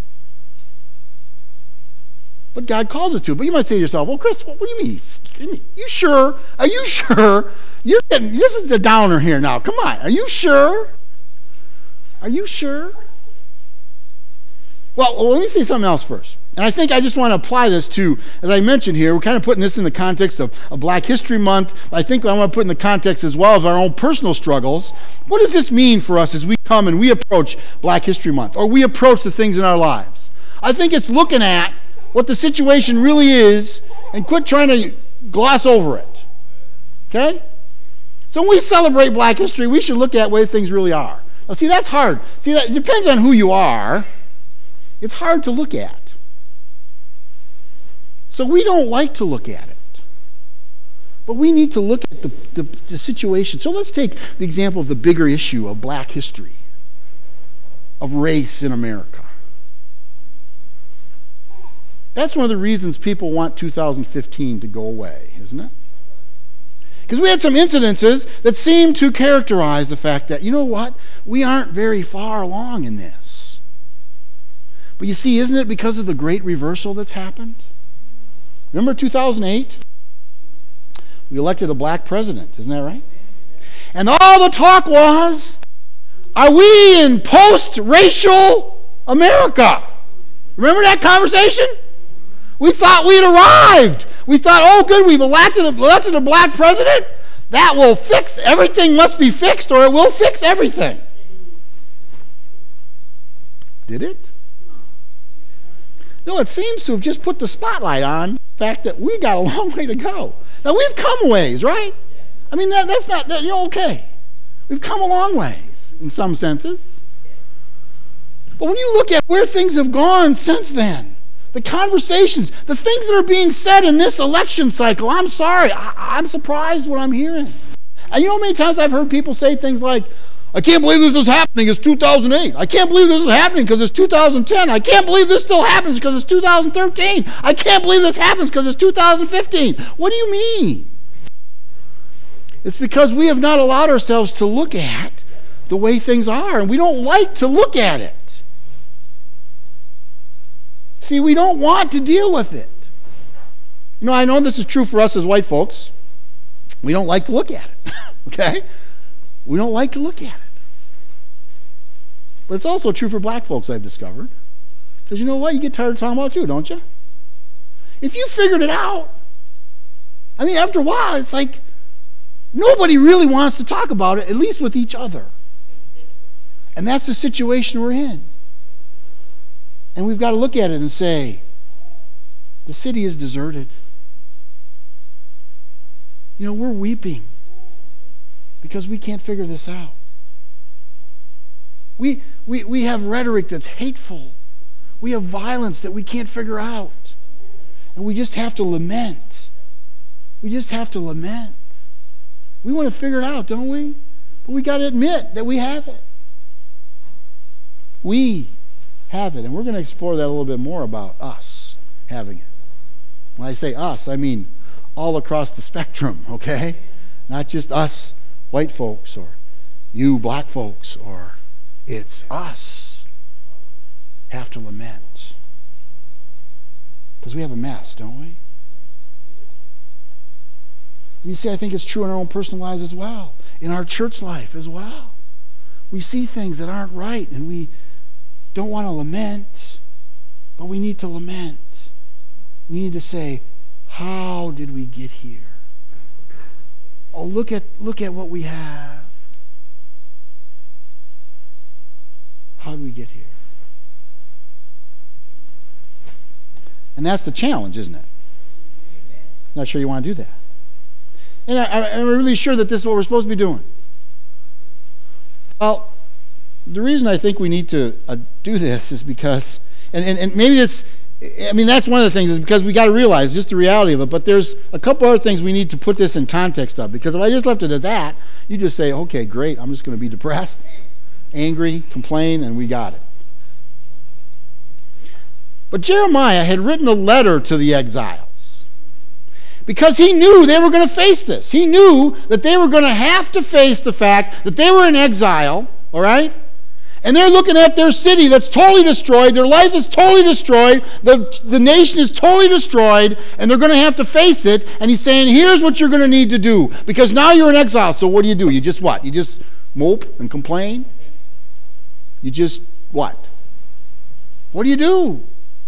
But God calls us to it. But you might say to yourself, well, Chris, what, what do you mean? You sure? Are you sure? You're getting, this is the downer here now. Come on. Are you sure? Are you sure? Well, well, let me say something else first. And I think I just want to apply this to, as I mentioned here, we're kind of putting this in the context of, of Black History Month. I think I want to put in the context as well as our own personal struggles. What does this mean for us as we come and we approach Black History Month, or we approach the things in our lives? I think it's looking at what the situation really is and quit trying to gloss over it. Okay? So when we celebrate Black history, we should look at where things really are. Now, see, that's hard. See, that it depends on who you are. It's hard to look at. So we don't like to look at it. But we need to look at the, the, the situation. So let's take the example of the bigger issue of Black history, of race in America. That's one of the reasons people want two thousand fifteen to go away, isn't it? Because we had some incidences that seem to characterize the fact that, you know what, we aren't very far along in this. But you see, isn't it because of the great reversal that's happened? Remember two thousand eight? We elected a black president, isn't that right? And all the talk was, are we in post-racial America? Remember that conversation? We thought we'd arrived. We thought, oh good, we've elected, elected a black president. That will fix, everything must be fixed or it will fix everything. Did it? No, it seems to have just put the spotlight on the fact that we got a long way to go. Now, we've come a ways, right? I mean, that, that's not, that, you know, okay. We've come a long ways, in some senses. But when you look at where things have gone since then, the conversations, the things that are being said in this election cycle, I'm sorry, I, I'm surprised what I'm hearing. And you know how many times I've heard people say things like, I can't believe this is happening, it's two thousand eight. I can't believe this is happening because it's two thousand ten. I can't believe this still happens because it's two thousand thirteen. I can't believe this happens because it's two thousand fifteen. What do you mean? It's because we have not allowed ourselves to look at the way things are, and we don't like to look at it. See, we don't want to deal with it. You know, I know this is true for us as white folks. We don't like to look at it. Okay? We don't like to look at it. But it's also true for black folks, I've discovered. Because you know what? You get tired of talking about it too, don't you? If you figured it out, I mean, after a while, it's like nobody really wants to talk about it, at least with each other. And that's the situation we're in. And we've got to look at it and say, the city is deserted. You know, we're weeping because we can't figure this out. We, we, we have rhetoric that's hateful. We have violence that we can't figure out. And we just have to lament. We just have to lament. We want to figure it out, don't we? But we got to admit that we have it. We have it. And we're going to explore that a little bit more about us having it. When I say us, I mean all across the spectrum, okay? Not just us white folks or you black folks, or it's us have to lament. Because we have a mess, don't we? You see, I think it's true in our own personal lives as well, in our church life as well. We see things that aren't right and we don't want to lament, but we need to lament. We need to say, How did we get here? Oh, look at look at what we have. How did we get here? And that's the challenge, isn't it? Not sure you want to do that. And I, I'm really sure that this is what we're supposed to be doing. Well, the reason I think we need to uh, do this is because, and, and, and maybe it's, I mean, that's one of the things, is because we got to realize just the reality of it, but there's a couple other things we need to put this in context of, because if I just left it at that, you just say, okay, great, I'm just going to be depressed, angry, complain, and we got it. But Jeremiah had written a letter to the exiles because he knew they were going to face this. He knew that they were going to have to face the fact that they were in exile, all right? And they're looking at their city that's totally destroyed. Their life is totally destroyed. The, the nation is totally destroyed, and they're going to have to face it. And he's saying, here's what you're going to need to do, because now you're in exile. So what do you do? You just what? You just mope and complain? You just what? What do you do?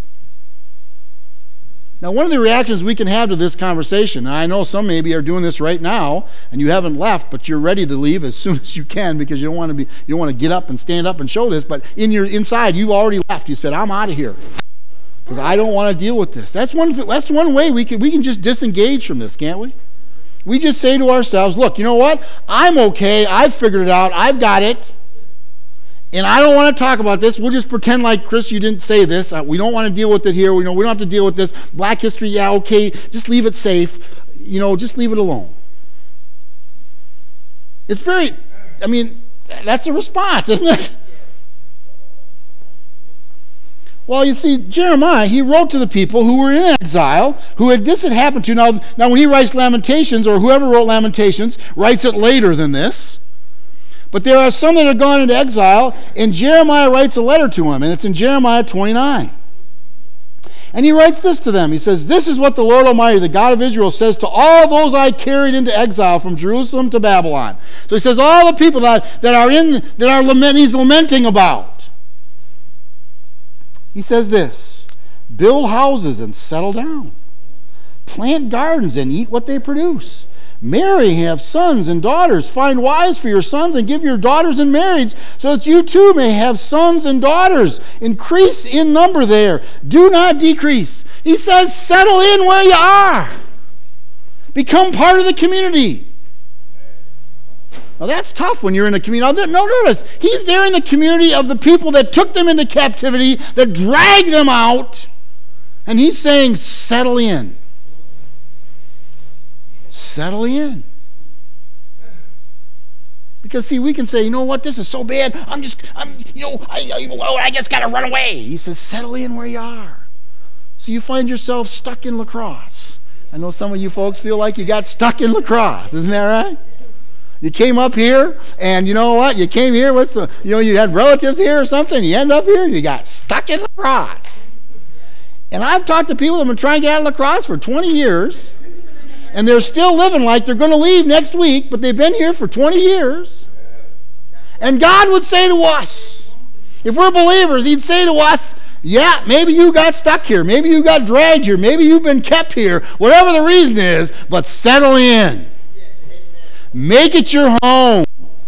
Now, one of the reactions we can have to this conversation, and I know some maybe are doing this right now, and you haven't left, but you're ready to leave as soon as you can because you don't want to be, you don't want to get up and stand up and show this. But in your inside, you've already left. You said, "I'm out of here because I don't want to deal with this." That's one. That's one way we can we can just disengage from this, can't we? We just say to ourselves, "Look, you know what? I'm okay. I've figured it out. I've got it." And I don't want to talk about this. We'll just pretend like, Chris, you didn't say this. Uh, we don't want to deal with it here. We know we don't have to deal with this. Black history, yeah, okay. Just leave it safe. You know, just leave it alone. It's very, I mean, that's a response, isn't it? Well, you see, Jeremiah, he wrote to the people who were in exile, who had this had happened to. Now, now when he writes Lamentations, or whoever wrote Lamentations, writes it later than this. But there are some that have gone into exile, and Jeremiah writes a letter to them, and it's in Jeremiah twenty-nine. And he writes this to them. He says, "This is what the Lord Almighty, the God of Israel, says to all those I carried into exile from Jerusalem to Babylon." So he says, all the people that, that are in, that are lament, he's lamenting about. He says this: "Build houses and settle down. Plant gardens and eat what they produce. Marry, have sons and daughters. Find wives for your sons and give your daughters in marriage, so that you too may have sons and daughters. Increase in number there. Do not decrease." He says, settle in where you are. Become part of the community. Now that's tough when you're in a community. Now notice, he's there in the community of the people that took them into captivity, that dragged them out, and he's saying, settle in. Settle in. Because see, we can say, you know what, this is so bad, I'm just, I'm, you know, I, I, I just got to run away. He says, settle in where you are. So you find yourself stuck in La Crosse. I know some of you folks feel like you got stuck in La Crosse. Isn't that right? You came up here, and you know what, you came here with, the, you know, you had relatives here or something, you end up here, and you got stuck in La Crosse. And I've talked to people that have been trying to get out of La Crosse for twenty years, and they're still living like they're going to leave next week, but they've been here for twenty years. And God would say to us, if we're believers, he'd say to us, yeah, maybe you got stuck here. Maybe you got dragged here. Maybe you've been kept here. Whatever the reason is, but settle in. Make it your home.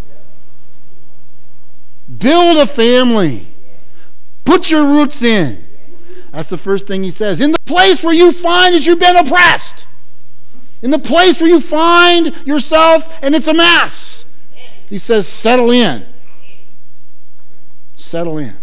Build a family. Put your roots in. That's the first thing he says. In the place where you find that you've been oppressed. In the place where you find yourself and it's a mess. He says, settle in. Settle in.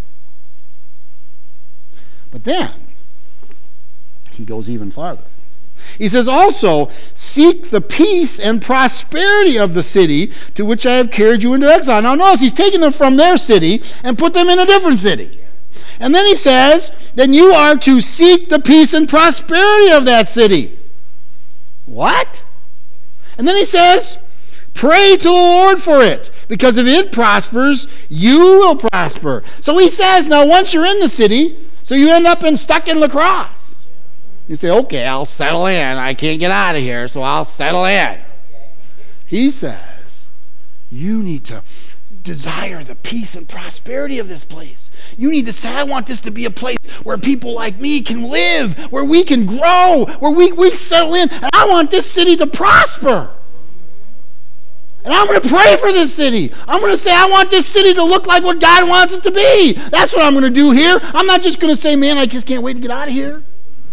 But then, he goes even farther. He says, also, seek the peace and prosperity of the city to which I have carried you into exile. Now notice, he's taking them from their city and put them in a different city. And then he says, then you are to seek the peace and prosperity of that city. What? And then he says, pray to the Lord for it, because if it prospers, you will prosper. So he says, now once you're in the city, so you end up in stuck in La Crosse. You say, okay, I'll settle in. I can't get out of here, so I'll settle in. He says, you need to desire the peace and prosperity of this place. You need to say, I want this to be a place where people like me can live, where we can grow, where we, we settle in, and I want this city to prosper. And I'm going to pray for this city. I'm going to say, I want this city to look like what God wants it to be. That's what I'm going to do here. I'm not just going to say, man, I just can't wait to get out of here.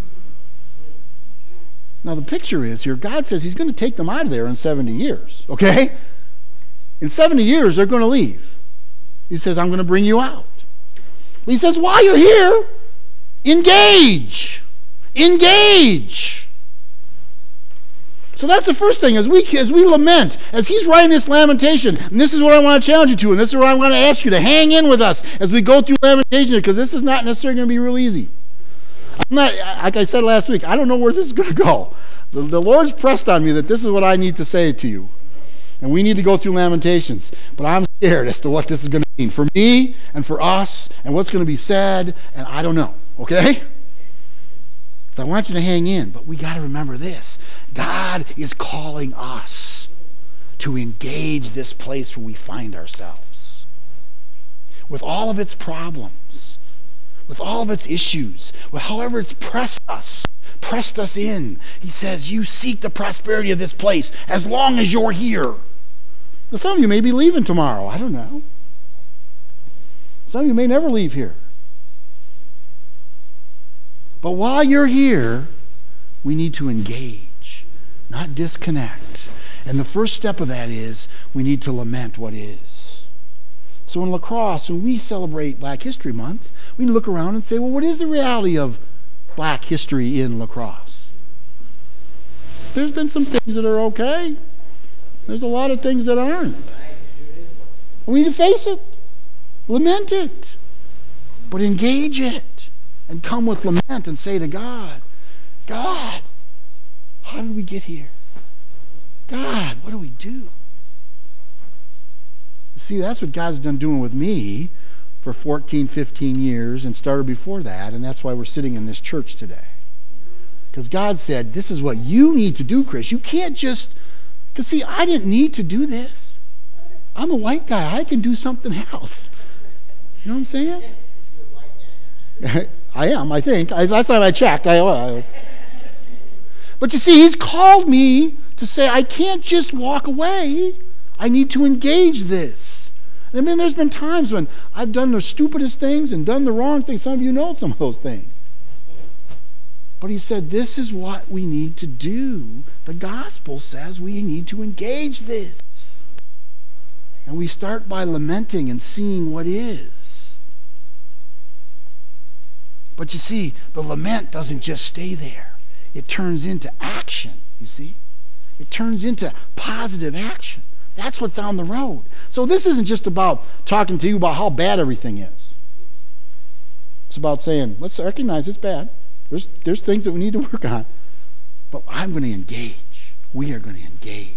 Now, the picture is here, God says he's going to take them out of there in seventy years, okay? In seventy years, they're going to leave. He says, I'm going to bring you out. He says, while you're here, engage. Engage. So that's the first thing, as we, as we lament, as he's writing this lamentation, and this is what I want to challenge you to, and this is what I want to ask you to hang in with us as we go through lamentation, because this is not necessarily going to be real easy. I'm not, like I said last week, I don't know where this is going to go. The, the Lord's pressed on me that this is what I need to say to you. And we need to go through Lamentations. But I'm scared as to what this is going to mean for me and for us and what's going to be said, and I don't know. Okay? So I want you to hang in, but we got to remember this. God is calling us to engage this place where we find ourselves. With all of its problems, with all of its issues, with however it's pressed us, pressed us in. He says, you seek the prosperity of this place as long as you're here. Now, some of you may be leaving tomorrow. I don't know. Some of you may never leave here. But while you're here, we need to engage, not disconnect. And the first step of that is we need to lament what is. So in La Crosse, when we celebrate Black History Month, we need to look around and say, well, what is the reality of Black history in La Crosse? There's been some things that are okay. There's a lot of things that aren't. We need to face it. Lament it. But engage it. And come with lament and say to God, God, how did we get here? God, what do we do? See, that's what God's done doing with me for fourteen, fifteen years and started before that, and that's why we're sitting in this church today. Because God said, this is what you need to do, Chris. You can't just... Because, see, I didn't need to do this. I'm a white guy. I can do something else. You know what I'm saying? I am, I think. I, last time I checked, I was. But you see, he's called me to say, I can't just walk away. I need to engage this. I mean, there's been times when I've done the stupidest things and done the wrong things. Some of you know some of those things. But he said, this is what we need to do. The gospel says we need to engage this. And we start by lamenting and seeing what is. But you see, the lament doesn't just stay there. It turns into action, you see. It turns into positive action. That's what's down the road. So this isn't just about talking to you about how bad everything is. It's about saying, let's recognize it's bad. There's, there's things that we need to work on. But I'm going to engage. We are going to engage.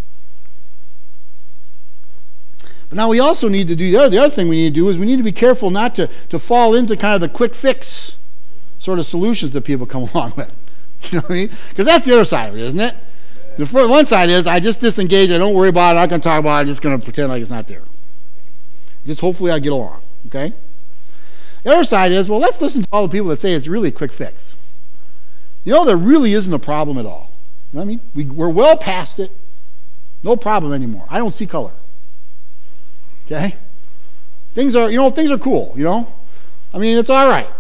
But now we also need to do, the other, the other thing we need to do is we need to be careful not to, to fall into kind of the quick fix sort of solutions that people come along with. You know what I mean? Because that's the other side of it, isn't it? The first, one side is, I just disengage, I don't worry about it, I'm not going to talk about it, I'm just going to pretend like it's not there. Just hopefully I get along, okay? The other side is, well, let's listen to all the people that say it's really a quick fix. You know, there really isn't a problem at all. You know what I mean? We, we're well past it. No problem anymore. I don't see color. Okay? Things are, you know, things are cool, you know? I mean, it's all right.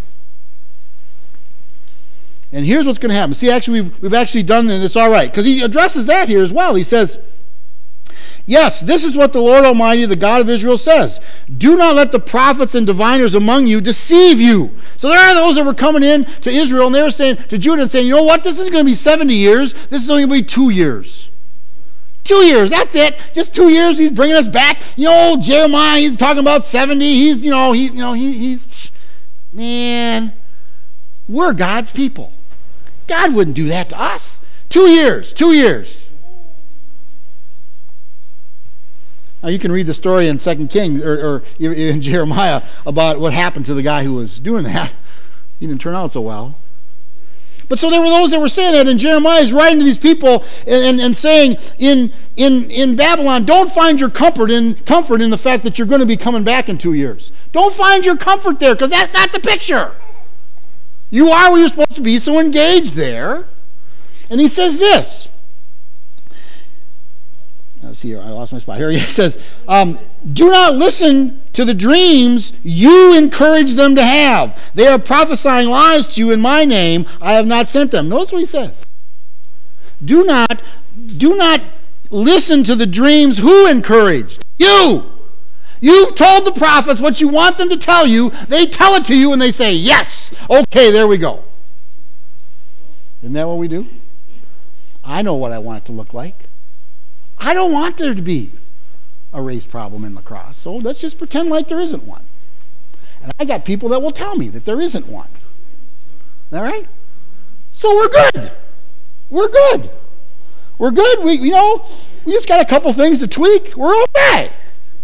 And here's what's going to happen. See, actually, we've, we've actually done this. It's all right. Because he addresses that here as well. He says, yes, this is what the Lord Almighty, the God of Israel, says. Do not let the prophets and diviners among you deceive you. So there are those that were coming in to Israel, and they were saying to Judah and saying, you know what? This isn't going to be seventy years. This is only going to be two years. Two years, that's it. Just two years, he's bringing us back. You know, Jeremiah, he's talking about seventy. He's, you know, he, you know, he, he's, man, we're God's people. God wouldn't do that to us. Two years, two years. Now you can read the story in Second Kings or, or in Jeremiah about what happened to the guy who was doing that. He didn't turn out so well. But so there were those that were saying that, and Jeremiah is writing to these people and, and, and saying, in, in, in Babylon, don't find your comfort in, comfort in the fact that you're going to be coming back in two years. Don't find your comfort there, because that's not the picture. You are where you're supposed to be, so engage there. And he says this. Let's see here, I lost my spot. Here he says, um, do not listen to the dreams you encourage them to have. They are prophesying lies to you in my name. I have not sent them. Notice what he says. Do not, do not listen to the dreams who encouraged you. You've told the prophets what you want them to tell you. They tell it to you and they say, yes, okay, there we go. Isn't that what we do? I know what I want it to look like. I don't want there to be a race problem in La Crosse, so let's just pretend like there isn't one. And I got people that will tell me that there isn't one. All right? So we're good. We're good. We're good. We, you know, we just got a couple things to tweak. We're okay.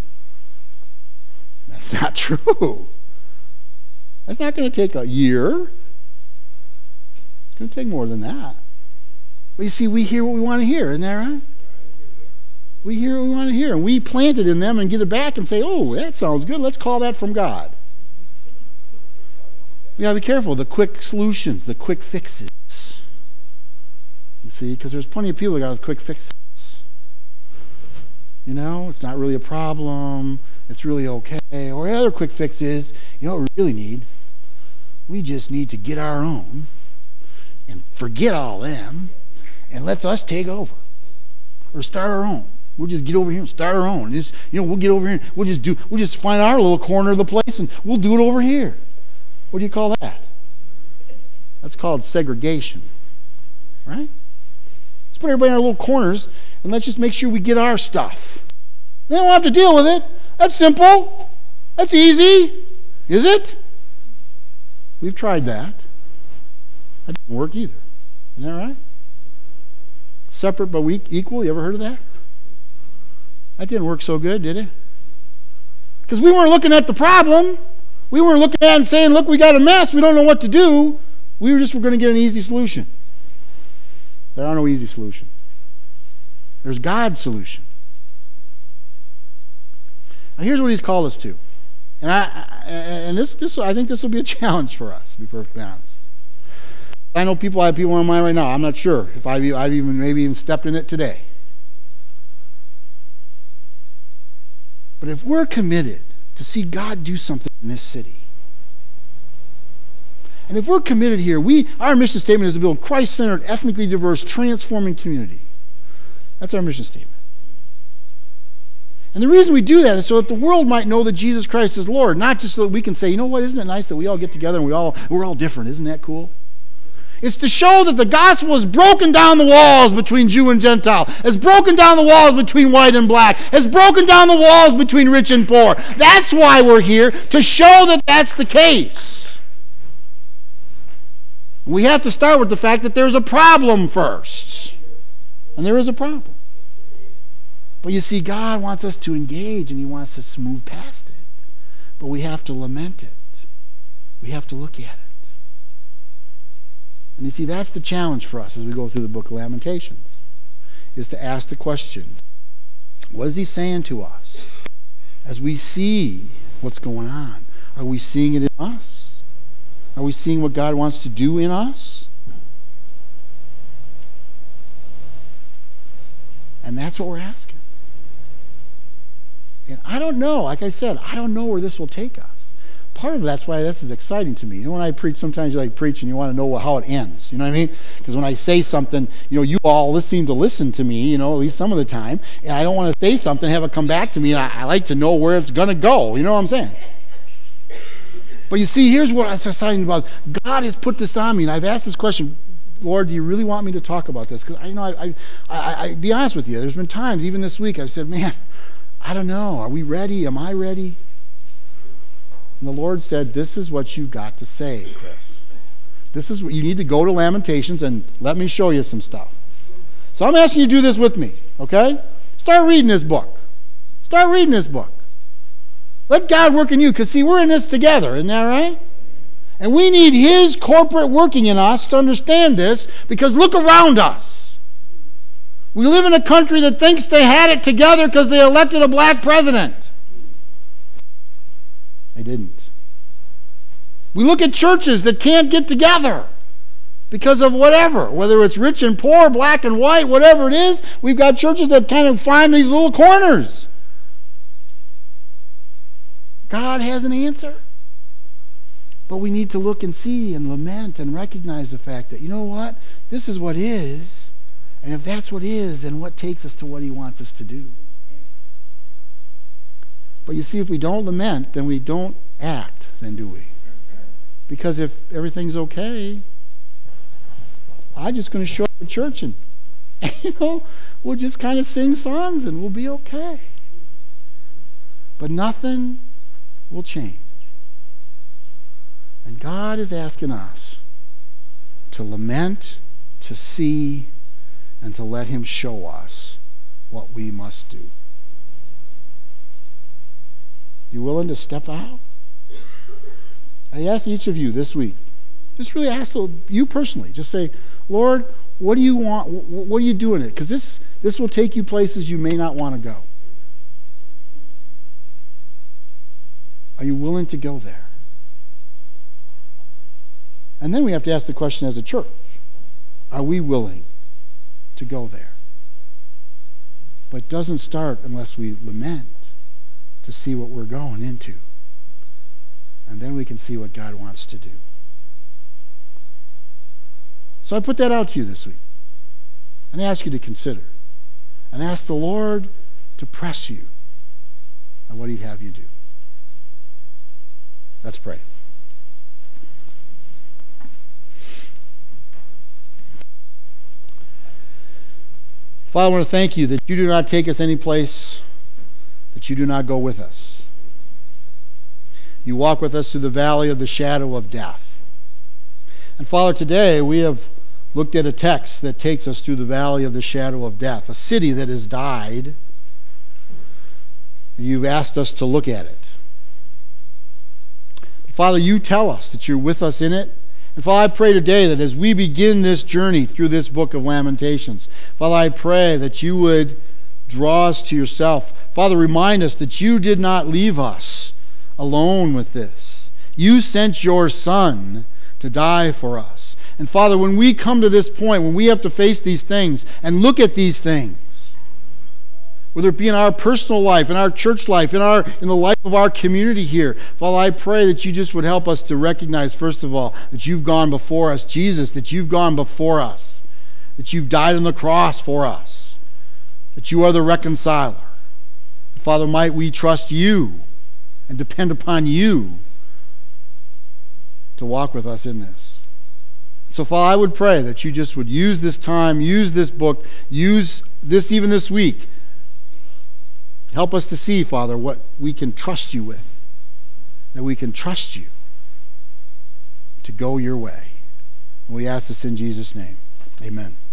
That's not true. That's not going to take a year. It's going to take more than that. But you see, we hear what we want to hear, isn't that right? We hear what we want to hear, and we plant it in them and get it back and say, oh, that sounds good. Let's call that from God. We got to be careful. The quick solutions, the quick fixes. You see, because there's plenty of people that got quick fixes. You know, it's not really a problem. It's really okay. Or other quick fixes, you know what we really need? We just need to get our own and forget all them and let us take over. Or start our own. We'll just get over here and start our own. Just, you know, we'll get over here and we'll just do we'll just find our little corner of the place and we'll do it over here. What do you call that? That's called segregation. Right? Let's put everybody in our little corners and let's just make sure we get our stuff. They don't have to deal with it. That's simple. That's easy. Is it? We've tried that. That didn't work either. Isn't that right? Separate but weak, equal. You ever heard of that? That didn't work so good, did it? Because we weren't looking at the problem. We weren't looking at it and saying, look, we got a mess. We don't know what to do. We were just we're going to get an easy solution. There are no easy solutions. There's God's solution. Now, here's what He's called us to. And I, I and this, this I think this will be a challenge for us, to be perfectly honest. I know people I have people in mind right now. I'm not sure if I've, I've even maybe even stepped in it today. But if we're committed to see God do something in this city, and if we're committed here, we our mission statement is to build Christ-centered, ethnically diverse, transforming community. That's our mission statement. And the reason we do that is so that the world might know that Jesus Christ is Lord, not just so that we can say, you know what, isn't it nice that we all get together and we all we're all different? Isn't that cool? It's to show that the gospel has broken down the walls between Jew and Gentile, has broken down the walls between white and black, has broken down the walls between rich and poor. That's why we're here, to show that that's the case. We have to start with the fact that there's a problem first. And there is a problem. But you see, God wants us to engage and He wants us to move past it. But we have to lament it. We have to look at it. And you see, that's the challenge for us as we go through the book of Lamentations, is to ask the question, what is He saying to us? As we see what's going on, are we seeing it in us? Are we seeing what God wants to do in us? And that's what we're asking. And I don't know, like I said, I don't know where this will take us. Part of that's why this is exciting to me. You know, when I preach, sometimes you like preach and you want to know how it ends. You know what I mean? Because when I say something, you know, you all seem to listen to me, you know, at least some of the time. And I don't want to say something, have it come back to me. And I, I like to know where it's going to go. You know what I'm saying? But you see, here's what I'm excited about. God has put this on me, and I've asked this question, Lord, do you really want me to talk about this? Because I you know, I, I, I, I, be honest with you, there's been times, even this week, I've said, man, I don't know. Are we ready? Am I ready? And the Lord said, this is what you've got to say, Chris. This is what you need to go to Lamentations and let me show you some stuff. So I'm asking you to do this with me, okay? Start reading this book. Start reading this book. Let God work in you, because see, we're in this together, isn't that right? And we need His corporate working in us to understand this, because look around us. We live in a country that thinks they had it together because they elected a black president. They didn't. We look at churches that can't get together because of whatever, whether it's rich and poor, black and white, whatever it is. We've got churches that kind of find these little corners. God has an answer. But we need to look and see and lament and recognize the fact that, you know what? This is what is. And if that's what is, then what takes us to what He wants us to do? But you see, if we don't lament, then we don't act, then do we? Because if everything's okay, I'm just going to show up at church and, you know, we'll just kind of sing songs and we'll be okay. But nothing will change. And God is asking us to lament, to see, and to let Him show us what we must do. You willing to step out? I ask each of you this week, just really ask you personally, just say, Lord, what do you want? What are you doing it? Because this, this will take you places you may not want to go. Are you willing to go there? And then we have to ask the question as a church, are we willing to go there? But it doesn't start unless we lament to see what we're going into. And then we can see what God wants to do. So I put that out to you this week. And I ask you to consider. And ask the Lord to press you on what He'd have you do. Let's pray. Father, I want to thank You that You do not take us any place that You do not go with us. You walk with us through the valley of the shadow of death. And Father, today we have looked at a text that takes us through the valley of the shadow of death, a city that has died. You've asked us to look at it. Father, You tell us that You're with us in it. And Father, I pray today that as we begin this journey through this book of Lamentations, Father, I pray that You would draw us to Yourself. Father, remind us that You did not leave us alone with this. You sent Your Son to die for us. And Father, when we come to this point, when we have to face these things and look at these things, whether it be in our personal life, in our church life, in our in the life of our community here, Father, I pray that You just would help us to recognize, first of all, that You've gone before us. Jesus, that You've gone before us. That You've died on the cross for us. That You are the reconciler. Father, might we trust You and depend upon You to walk with us in this. So, Father, I would pray that You just would use this time, use this book, use this even this week. Help us to see, Father, what we can trust You with. That we can trust You to go Your way. And we ask this in Jesus' name. Amen.